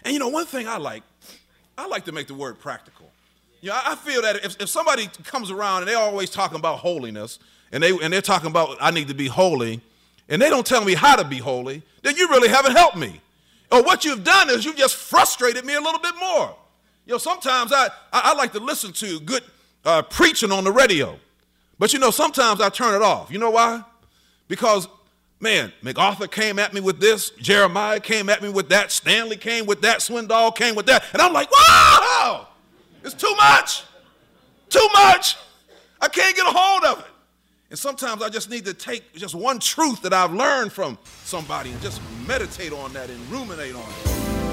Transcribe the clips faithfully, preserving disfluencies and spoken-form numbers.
And you know, one thing I like, I like to make the word practical. You know, I feel that if, if somebody comes around and they're always talking about holiness, and, they, and they're talking about I need to be holy, and they don't tell me how to be holy, then you really haven't helped me. Or what you've done is you've just frustrated me a little bit more. You know, sometimes I, I, I like to listen to good uh, preaching on the radio. But, you know, sometimes I turn it off. You know why? Because, man, MacArthur came at me with this. Jeremiah came at me with that. Stanley came with that. Swindoll came with that. And I'm like, wow, it's too much. Too much. I can't get a hold of it. And sometimes I just need to take just one truth that I've learned from somebody and just meditate on that and ruminate on it.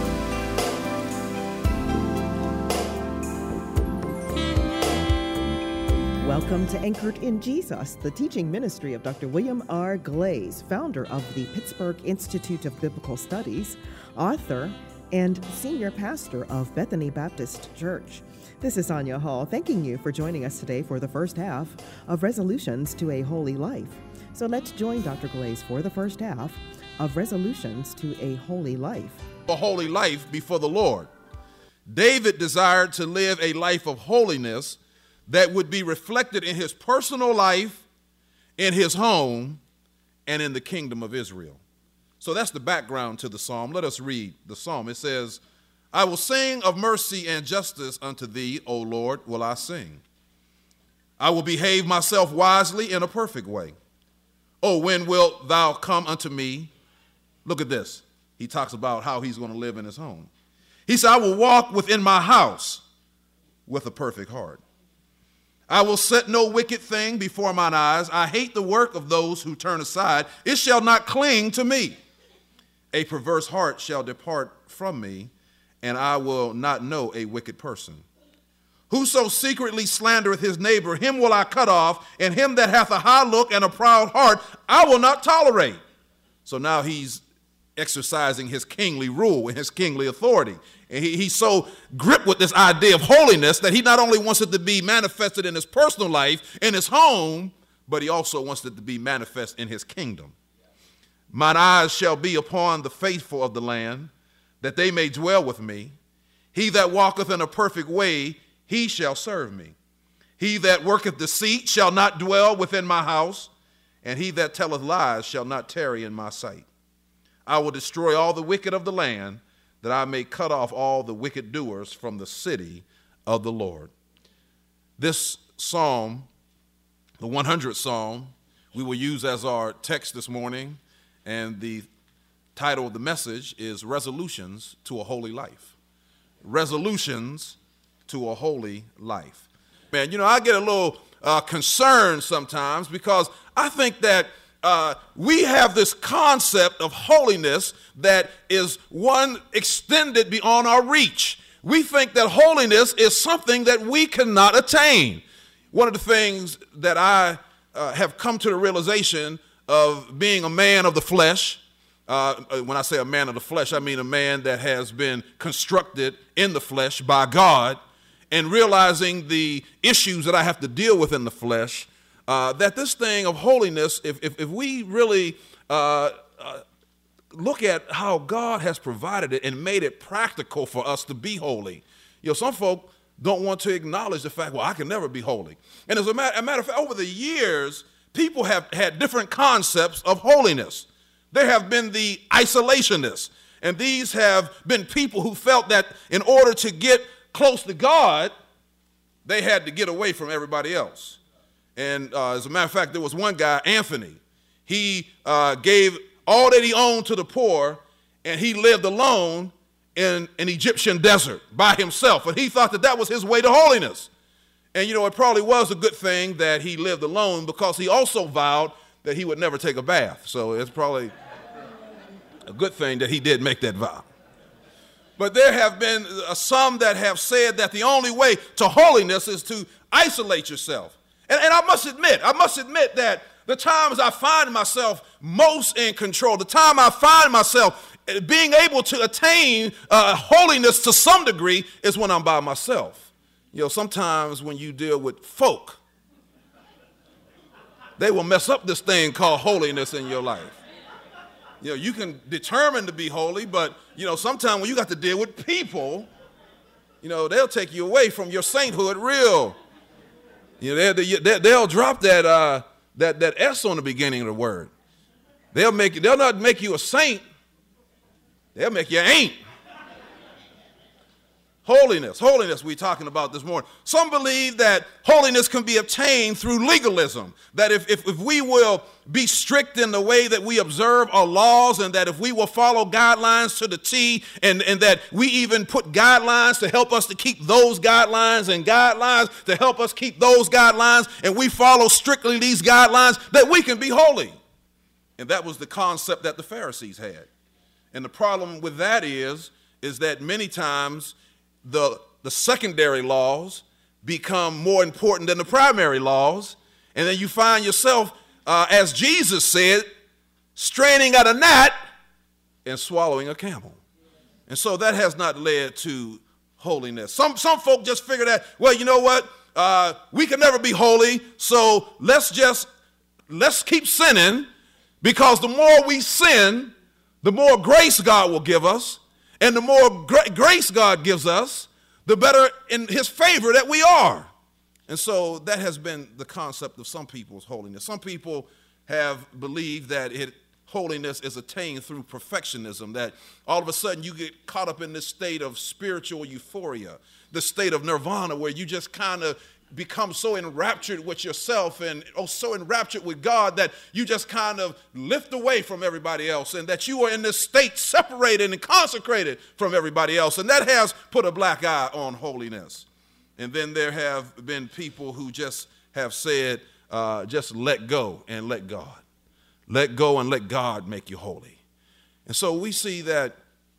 Welcome to Anchored in Jesus, the teaching ministry of Doctor William R. Glaze, founder of the Pittsburgh Institute of Biblical Studies, author, and senior pastor of Bethany Baptist Church. This is Sonia Hall, thanking you for joining us today for the first half of Resolutions to a Holy Life. So let's join Doctor Glaze for the first half of Resolutions to a Holy Life. A holy life before the Lord. David desired to live a life of holiness that would be reflected in his personal life, in his home, and in the kingdom of Israel. So that's the background to the psalm. Let us read the psalm. It says, I will sing of mercy and justice unto thee, O Lord, will I sing. I will behave myself wisely in a perfect way. Oh, when wilt thou come unto me? Look at this. He talks about how he's going to live in his home. He said, I will walk within my house with a perfect heart. I will set no wicked thing before mine eyes. I hate the work of those who turn aside. It shall not cling to me. A perverse heart shall depart from me, and I will not know a wicked person. Whoso secretly slandereth his neighbor, him will I cut off, and him that hath a high look and a proud heart, I will not tolerate. So now he's exercising his kingly rule and his kingly authority. And he, he's so gripped with this idea of holiness that he not only wants it to be manifested in his personal life, in his home, but he also wants it to be manifest in his kingdom. Mine eyes shall be upon the faithful of the land, that they may dwell with me. He that walketh in a perfect way, he shall serve me. He that worketh deceit shall not dwell within my house, and he that telleth lies shall not tarry in my sight. I will destroy all the wicked of the land, that I may cut off all the wicked doers from the city of the Lord. This psalm, the one hundredth Psalm, we will use as our text this morning, and the title of the message is Resolutions to a Holy Life. Resolutions to a Holy Life. Man, you know, I get a little uh, concerned sometimes because I think that uh, we have this concept of holiness that is one extended beyond our reach. We think that holiness is something that we cannot attain. One of the things that I uh, have come to the realization of being a man of the flesh, Uh, when I say a man of the flesh, I mean a man that has been constructed in the flesh by God, and realizing the issues that I have to deal with in the flesh, uh, that this thing of holiness, if, if, if we really uh, uh, look at how God has provided it and made it practical for us to be holy, you know, some folk don't want to acknowledge the fact, well, I can never be holy. And as a matter, a matter of fact, over the years, people have had different concepts of holiness. There have been the isolationists, and these have been people who felt that in order to get close to God, they had to get away from everybody else. And uh, as a matter of fact, there was one guy, Anthony. He uh, gave all that he owned to the poor, and he lived alone in an Egyptian desert by himself, and he thought that that was his way to holiness. And, you know, it probably was a good thing that he lived alone, because he also vowed that he would never take a bath. So it's probably a good thing that he did make that vow. But there have been uh, some that have said that the only way to holiness is to isolate yourself. And, and I must admit, I must admit that the times I find myself most in control, the time I find myself being able to attain uh, holiness to some degree is when I'm by myself. You know, sometimes when you deal with folk, they will mess up this thing called holiness in your life. You know, you can determine to be holy, but, you know, sometimes when you got to deal with people, you know, they'll take you away from your sainthood real. You know, they'll, they'll, they'll drop that, uh, that, that S on the beginning of the word. They'll make you, they'll not make you a saint. They'll make you ain't. Holiness, holiness we're talking about this morning. Some believe that holiness can be obtained through legalism, that if, if, if we will be strict in the way that we observe our laws, and that if we will follow guidelines to the T, and, and that we even put guidelines to help us to keep those guidelines and guidelines to help us keep those guidelines, and we follow strictly these guidelines, that we can be holy. And that was the concept that the Pharisees had. And the problem with that is, is that many times The, the secondary laws become more important than the primary laws. And then you find yourself, uh, as Jesus said, straining at a gnat and swallowing a camel. And so that has not led to holiness. Some, some folk just figure that, well, you know what? Uh, we can never be holy, so let's just, let's keep sinning, because the more we sin, the more grace God will give us. And the more gra- grace God gives us, the better in his favor that we are. And so that has been the concept of some people's holiness. Some people have believed that it, holiness is attained through perfectionism, that all of a sudden you get caught up in this state of spiritual euphoria, the state of nirvana, where you just kind of become so enraptured with yourself and oh, so enraptured with God that you just kind of lift away from everybody else, and that you are in this state separated and consecrated from everybody else. And that has put a black eye on holiness. And then there have been people who just have said, uh, just let go and let God. Let go and let God make you holy. And so we see that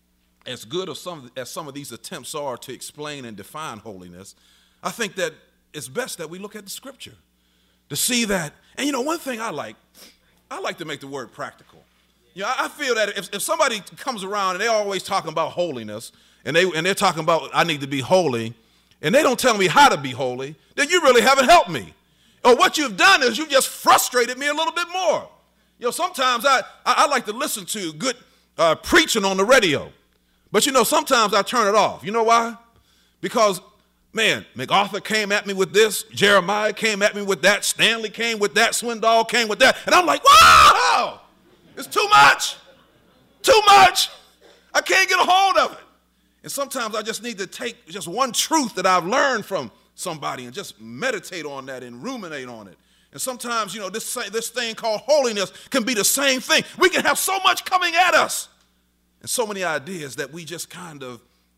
as good as some, as some of these attempts are to explain and define holiness, I think that it's best that we look at the scripture to see that. And you know, one thing I like, I like to make the word practical. You know, I feel that if, if somebody comes around and they're always talking about holiness, and, they, and they're talking about I need to be holy, and they don't tell me how to be holy, then you really haven't helped me. Or what you've done is you've just frustrated me a little bit more. You know, sometimes I, I, I like to listen to good uh, preaching on the radio. But you know, sometimes I turn it off. You know why? Because man, MacArthur came at me with this, Jeremiah came at me with that, Stanley came with that, Swindoll came with that, and I'm like, wow, it's too much, too much. I can't get a hold of it. And sometimes I just need to take just one truth that I've learned from somebody and just meditate on that and ruminate on it. And sometimes, you know, this, this thing called holiness can be the same thing. We can have so much coming at us and so many ideas that we just kind of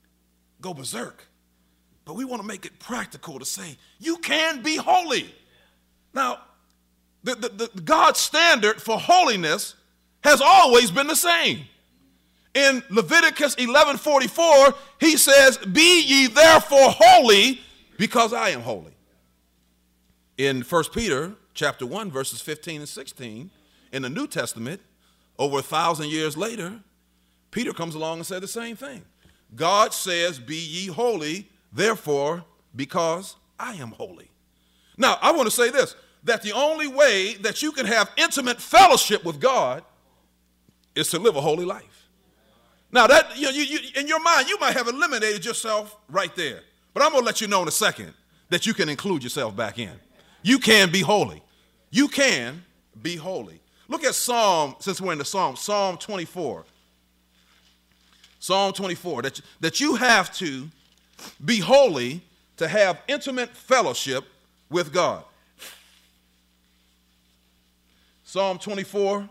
go berserk. But we want to make it practical to say, you can be holy. Now, the, the, the God's standard for holiness has always been the same. In Leviticus eleven forty-four, he says, be ye therefore holy, because I am holy. In First Peter chapter one, verses fifteen and sixteen, in the New Testament, over a thousand years later, Peter comes along and said the same thing. God says, be ye holy, therefore, because I am holy. Now, I want to say this, that the only way that you can have intimate fellowship with God is to live a holy life. Now, that you, you, you, in your mind, you might have eliminated yourself right there. But I'm going to let you know in a second that you can include yourself back in. You can be holy. You can be holy. Look at Psalm, since we're in the Psalm, Psalm twenty-four. Psalm twenty-four, that, that you have to be holy to have intimate fellowship with God. Psalm twenty-four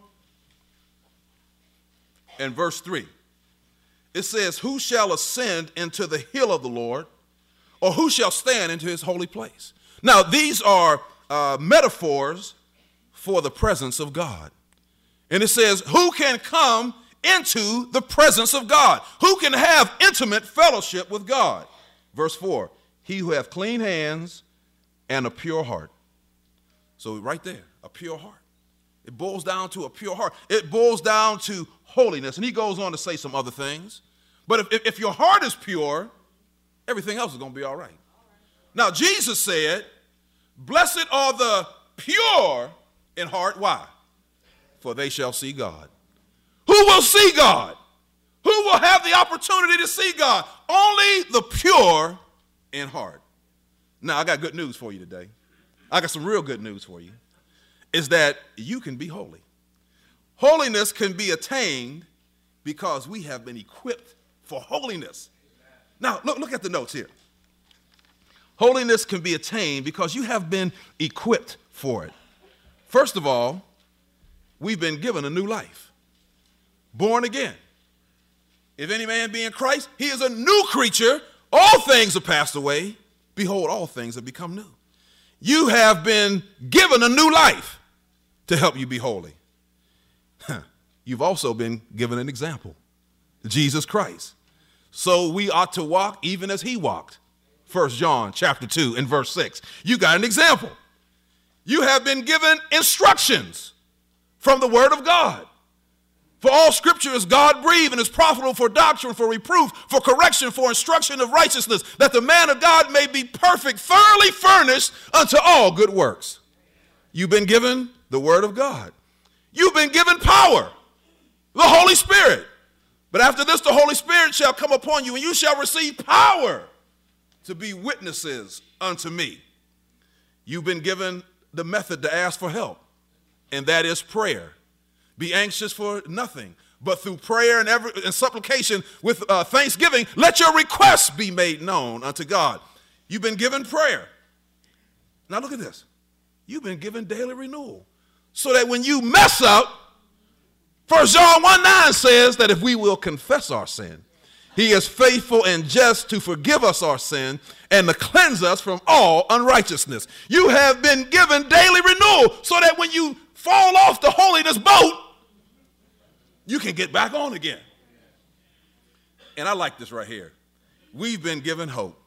and verse three. It says, who shall ascend into the hill of the Lord, or who shall stand into his holy place? Now, these are uh, metaphors for the presence of God. And it says, who can come into the presence of God? Who can have intimate fellowship with God? Verse four, he who hath clean hands and a pure heart. So right there, a pure heart. It boils down to a pure heart. It boils down to holiness. And he goes on to say some other things. But if, if, if your heart is pure, everything else is going to be all right. Now, Jesus said, blessed are the pure in heart. Why? For they shall see God. Who will see God? Who will have the opportunity to see God? Only the pure in heart. Now, I got good news for you today. I got some real good news for you. Is that you can be holy. Holiness can be attained because we have been equipped for holiness. Now, look, look at the notes here. Holiness can be attained because you have been equipped for it. First of all, we've been given a new life. Born again. If any man be in Christ, he is a new creature. All things are passed away. Behold, all things have become new. You have been given a new life to help you be holy. You've also been given an example, Jesus Christ. So we ought to walk even as he walked. First John chapter two and verse six. You got an example. You have been given instructions from the word of God. For all scripture is God-breathed and is profitable for doctrine, for reproof, for correction, for instruction of righteousness, that the man of God may be perfect, thoroughly furnished unto all good works. You've been given the word of God. You've been given power, the Holy Spirit. But after this, the Holy Spirit shall come upon you, and you shall receive power to be witnesses unto me. You've been given the method to ask for help, and that is prayer. Be anxious for nothing, but through prayer and, every, and supplication with uh, thanksgiving, let your requests be made known unto God. You've been given prayer. Now look at this. You've been given daily renewal. So that when you mess up, First John one nine says that if we will confess our sin, he is faithful and just to forgive us our sin and to cleanse us from all unrighteousness. You have been given daily renewal so that when you fall off the holiness boat, you can get back on again. And I like this right here. We've been given hope.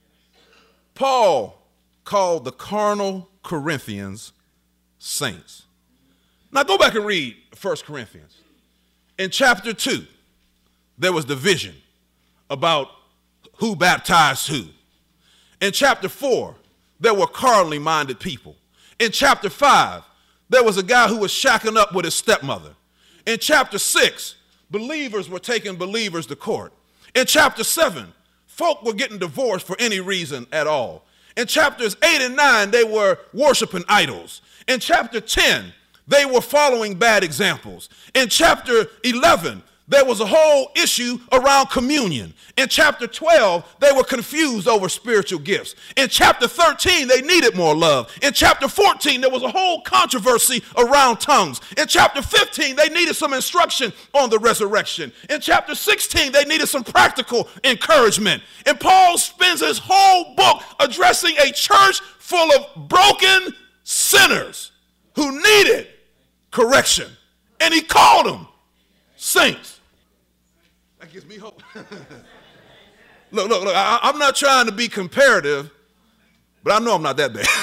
Paul called the carnal Corinthians saints. Now go back and read First Corinthians. In chapter two, there was division about who baptized who. In chapter four, there were carnally minded people. In chapter five, there was a guy who was shacking up with his stepmother. In chapter six, believers were taking believers to court. In chapter seven, folk were getting divorced for any reason at all. In chapters eight and nine, they were worshiping idols. In chapter ten, they were following bad examples. In chapter eleven, there was a whole issue around communion. In chapter twelve, they were confused over spiritual gifts. In chapter thirteen, they needed more love. In chapter fourteen, there was a whole controversy around tongues. In chapter fifteen, they needed some instruction on the resurrection. In chapter sixteen, they needed some practical encouragement. And Paul spends his whole book addressing a church full of broken sinners who needed correction. And he called them saints. That gives me hope. look, look, look, I, I'm not trying to be comparative, but I know I'm not that bad.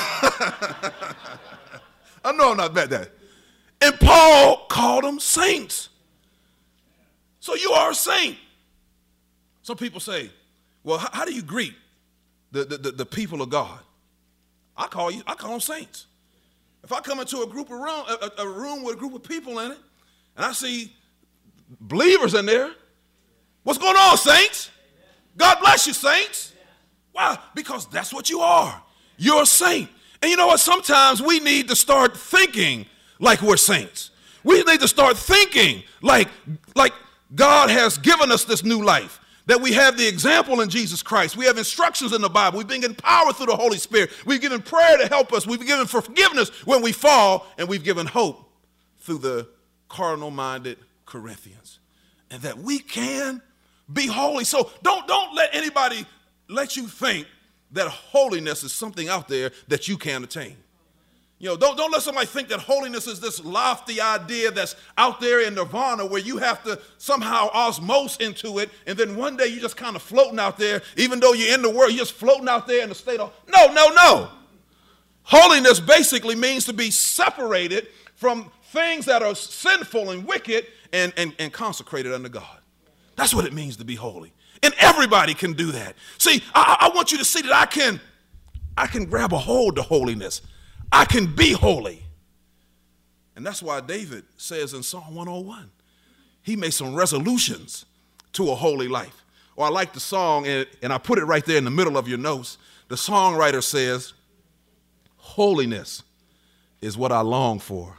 I know I'm not that bad. And Paul called them saints. So you are a saint. Some people say, well, how, how do you greet the, the, the, the people of God? I call you, I call them saints. If I come into a group of room, a, a room with a group of people in it, and I see believers in there, what's going on, saints? God bless you, saints. Why? Because that's what you are. You're a saint. And you know what? Sometimes we need to start thinking like we're saints. We need to start thinking like, like God has given us this new life, that we have the example in Jesus Christ. We have instructions in the Bible. We've been empowered through the Holy Spirit. We've given prayer to help us. We've been given forgiveness when we fall, and we've given hope through the carnal-minded Corinthians, and that we can be holy. So don't, don't let anybody let you think that holiness is something out there that you can't attain. You know, don't, don't let somebody think that holiness is this lofty idea that's out there in nirvana where you have to somehow osmose into it, and then one day you're just kind of floating out there, even though you're in the world, you're just floating out there in a state of, no, no, no. Holiness basically means to be separated from things that are sinful and wicked and, and, and consecrated unto God. That's what it means to be holy. And everybody can do that. See, I, I want you to see that I can, I can grab a hold to holiness. I can be holy. And that's why David says in Psalm one oh one, he made some resolutions to a holy life. Or I like the song, and, and I put it right there in the middle of your notes. The songwriter says, holiness is what I long for.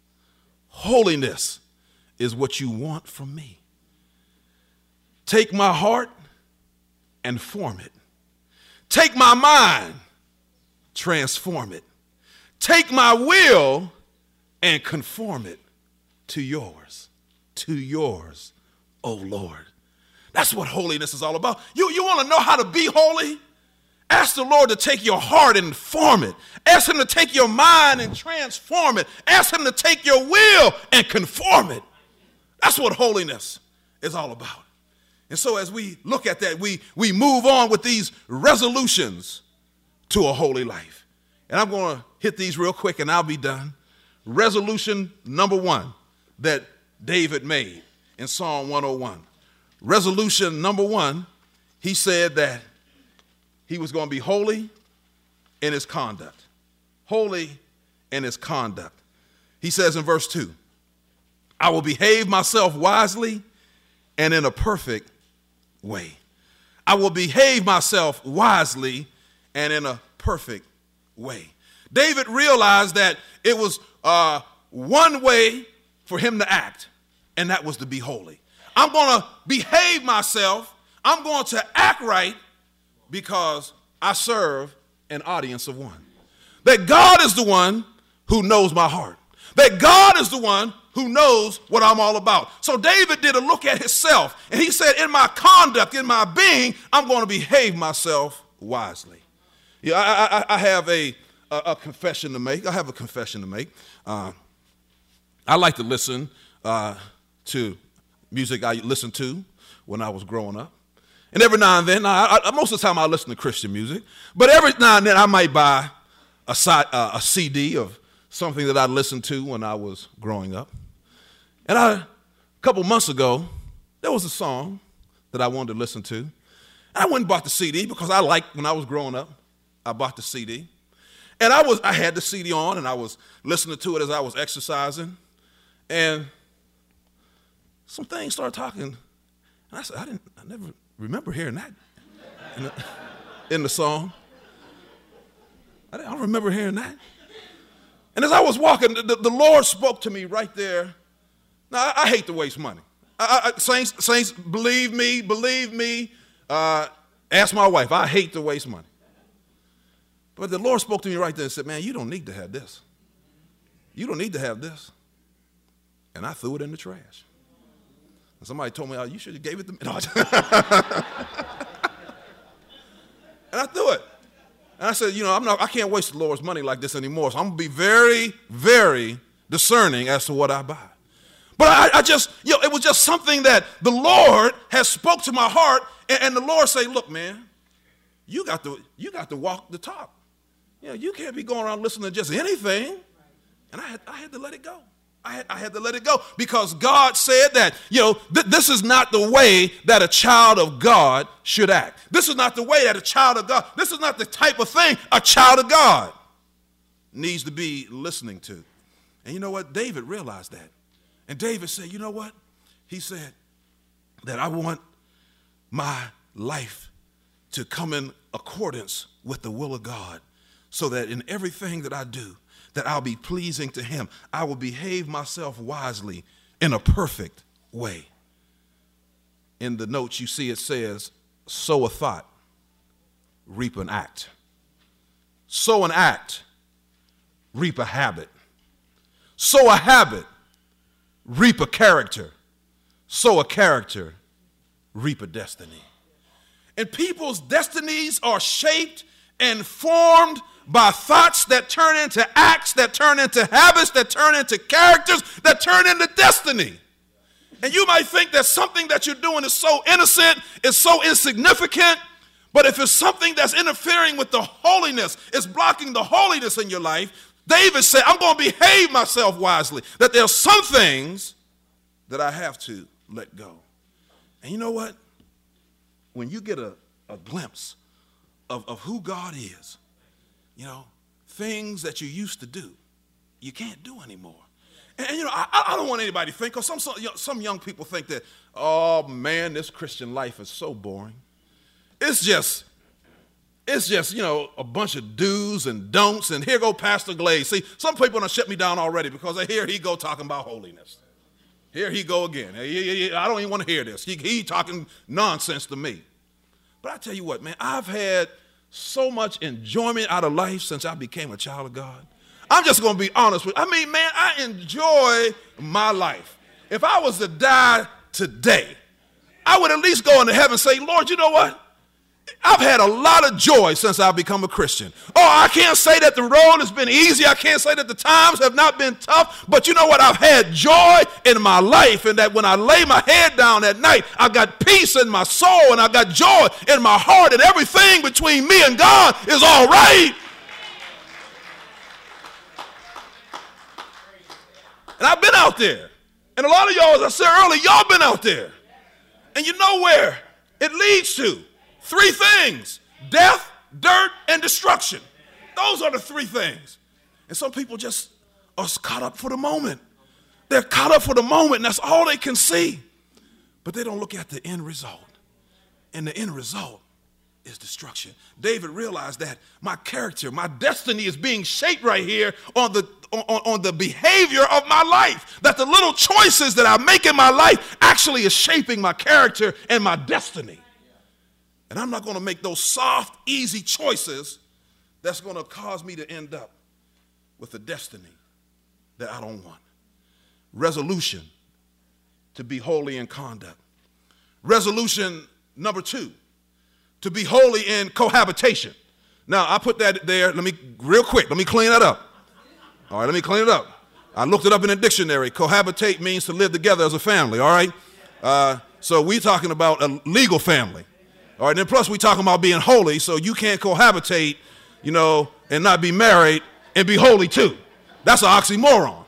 Holiness is what you want from me. Take my heart and form it. Take my mind, transform it. Take my will and conform it to yours, to yours, oh Lord. That's what holiness is all about. You, you want to know how to be holy? Ask the Lord to take your heart and form it. Ask him to take your mind and transform it. Ask him to take your will and conform it. That's what holiness is all about. And so as we look at that, we, we move on with these resolutions to a holy life. And I'm going to hit these real quick and I'll be done. Resolution number one that David made in Psalm one oh one. Resolution number one, he said that he was going to be holy in his conduct. Holy in his conduct. He says in verse two, I will behave myself wisely and in a perfect way. I will behave myself wisely and in a perfect way. David realized that it was uh, one way for him to act, and that was to be holy. I'm going to behave myself. I'm going to act right because I serve an audience of one. That God is the one who knows my heart. That God is the one who knows what I'm all about. So David did a look at himself, and he said, in my conduct, in my being, I'm going to behave myself wisely. Yeah, I, I, I have a, a, a confession to make. I have a confession to make. Uh, I like to listen uh, to music I listened to when I was growing up. And every now and then, I, I, most of the time I listen to Christian music, but every now and then I might buy a, side, uh, a C D of something that I listened to when I was growing up. And I, a couple months ago, there was a song that I wanted to listen to. I went and bought the C D because I liked, when I was growing up, I bought the C D. And I was, I had the C D on and I was listening to it as I was exercising. And some things started talking. And I said, I didn't, I never remember hearing that in the, in the song. I don't remember hearing that. And as I was walking, the, the Lord spoke to me right there. Now, I, I hate to waste money. I, I, saints, saints, believe me, believe me. Uh, ask my wife. I hate to waste money. But the Lord spoke to me right there and said, man, you don't need to have this. You don't need to have this. And I threw it in the trash. And somebody told me, oh, you should have gave it to me. No. And I threw it. And I said, you know, I'm not, I can't waste the Lord's money like this anymore. So I'm going to be very, very discerning as to what I buy. But I, I just, you know, it was just something that the Lord has spoke to my heart. And, and the Lord say, look, man, you got to, you got to walk the talk. You know, you can't be going around listening to just anything. And I had, I had to let it go. I had, I had to let it go because God said that, you know, th- this is not the way that a child of God should act. This is not the way that a child of God, this is not the type of thing a child of God needs to be listening to. And you know what? David realized that. And David said, you know what? He said that I want my life to come in accordance with the will of God so that in everything that I do, that I'll be pleasing to him. I will behave myself wisely in a perfect way. In the notes you see it says, sow a thought, reap an act. Sow an act, reap a habit. Sow a habit, reap a character. Sow a character, reap a destiny. And people's destinies are shaped and formed by thoughts that turn into acts, that turn into habits, that turn into characters, that turn into destiny. And you might think that something that you're doing is so innocent, is so insignificant, but if it's something that's interfering with the holiness, it's blocking the holiness in your life, David said, I'm going to behave myself wisely, that there are some things that I have to let go. And you know what? When you get a, a glimpse of, of who God is, you know, things that you used to do, you can't do anymore. And, and you know, I, I don't want anybody to think, because some, some, some young people think that, oh man, this Christian life is so boring. It's just, it's just, you know, a bunch of do's and don'ts, and here go Pastor Glaze. See, some people done shut me down already because here he go talking about holiness. Here he go again. I don't even want to hear this. He, he talking nonsense to me. But I tell you what, man, I've had so much enjoyment out of life since I became a child of God. I'm just going to be honest with you. I mean, man, I enjoy my life. If I was to die today, I would at least go into heaven and say, Lord, you know what? I've had a lot of joy since I've become a Christian. Oh, I can't say that the road has been easy. I can't say that the times have not been tough. But you know what? I've had joy in my life, and that when I lay my head down at night, I got peace in my soul, and I got joy in my heart, and everything between me and God is all right. And I've been out there. And a lot of y'all, as I said earlier, y'all been out there. And you know where it leads to. Three things: death, dirt, and destruction. Those are the three things. And some people just are caught up for the moment. They're caught up for the moment, and that's all they can see. But they don't look at the end result. And the end result is destruction. David realized that my character, my destiny is being shaped right here on the, on, on the behavior of my life. That the little choices that I make in my life actually is shaping my character and my destiny. And I'm not going to make those soft, easy choices that's going to cause me to end up with a destiny that I don't want. Resolution to be holy in conduct. Resolution number two, to be holy in cohabitation. Now, I put that there. Let me, real quick, let me clean that up. All right, let me clean it up. I looked it up in the dictionary. Cohabitate means to live together as a family, all right? Uh, so we're talking about a legal family. All right, then plus we're talking about being holy, so you can't cohabitate, you know, and not be married and be holy too. That's an oxymoron.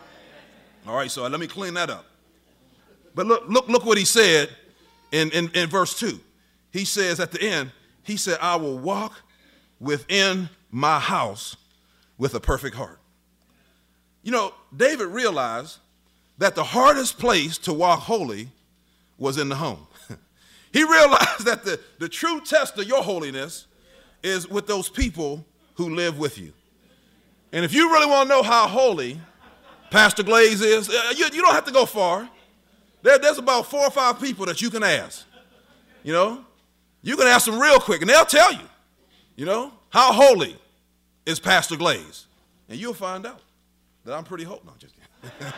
All right, so let me clean that up. But look, look, look what he said in, in, in verse two. He says at the end, he said, I will walk within my house with a perfect heart. You know, David realized that the hardest place to walk holy was in the home. He realized that the, the true test of your holiness is with those people who live with you. And if you really want to know how holy Pastor Glaze is, you, you don't have to go far. There, there's about four or five people that you can ask. You know, you can ask them real quick, and they'll tell you, you know, how holy is Pastor Glaze. And you'll find out that I'm pretty holy. No, just kidding.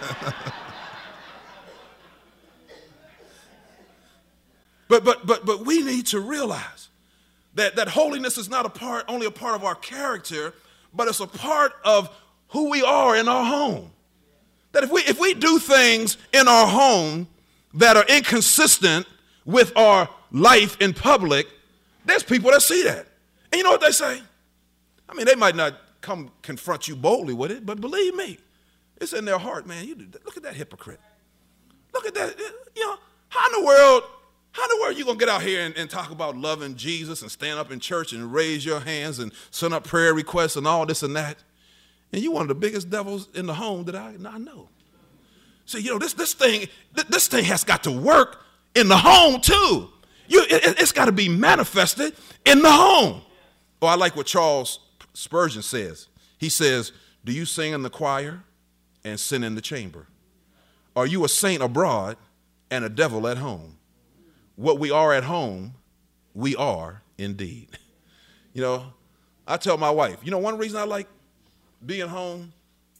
But but but but we need to realize that, that holiness is not a part, only a part of our character, but it's a part of who we are in our home. That if we if we do things in our home that are inconsistent with our life in public, there's people that see that. And you know what they say? I mean, they might not come confront you boldly with it, but believe me, it's in their heart, man. You look at that hypocrite. Look at that. You know, how in the world How in the world are you going to get out here and, and talk about loving Jesus and stand up in church and raise your hands and send up prayer requests and all this and that? And you're one of the biggest devils in the home that I, I know. So, you know, this this thing this thing has got to work in the home too. You, it, it's got to be manifested in the home. Oh, I like what Charles Spurgeon says. He says, do you sing in the choir and sin in the chamber? Are you a saint abroad and a devil at home? What we are at home, we are indeed. You know, I tell my wife, you know, one reason I like being home,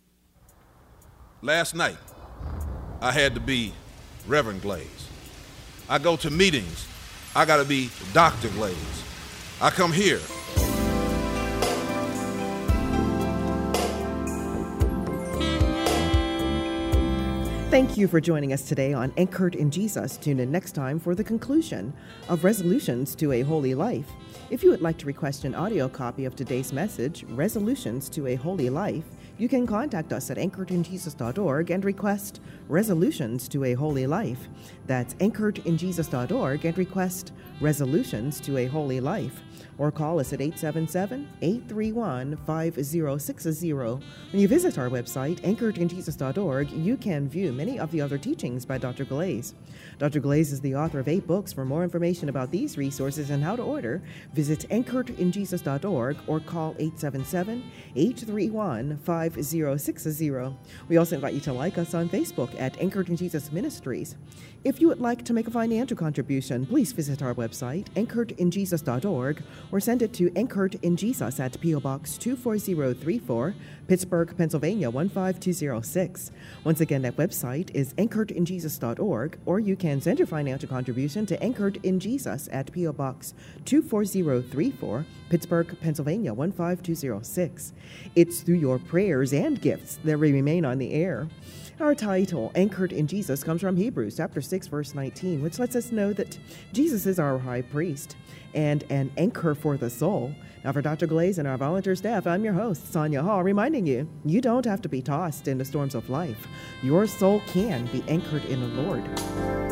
last night, I had to be Reverend Glaze. I go to meetings, I got to be Doctor Glaze. I come here. Thank you for joining us today on Anchored in Jesus. Tune in next time for the conclusion of Resolutions to a Holy Life. If you would like to request an audio copy of today's message, Resolutions to a Holy Life, you can contact us at anchored in jesus dot org and request Resolutions to a Holy Life. That's anchored in jesus dot org and request Resolutions to a Holy Life. Or call us at eight seven seven, eight three one, five zero six zero. When you visit our website, anchored in jesus dot org, you can view many of the other teachings by Doctor Glaze. Doctor Glaze is the author of eight books. For more information about these resources and how to order, visit anchored in jesus dot org or call eight seven seven, eight three one, five zero six zero. We also invite you to like us on Facebook at Anchored in Jesus Ministries. If you would like to make a financial contribution, please visit our website, anchored in jesus dot org, or send it to Anchored in Jesus at P O Box two four zero three four, Pittsburgh, Pennsylvania one five two zero six. Once again, that website is anchored in jesus dot org, or you can send your financial contribution to Anchored in Jesus at P O Box two four zero three four, Pittsburgh, Pennsylvania one five two zero six. It's through your prayers and gifts that we remain on the air. Our title, Anchored in Jesus, comes from Hebrews chapter six, verse nineteen, which lets us know that Jesus is our high priest and an anchor for the soul. Now, for Doctor Glaze and our volunteer staff, I'm your host, Sonia Hall, reminding you, you don't have to be tossed in the storms of life. Your soul can be anchored in the Lord.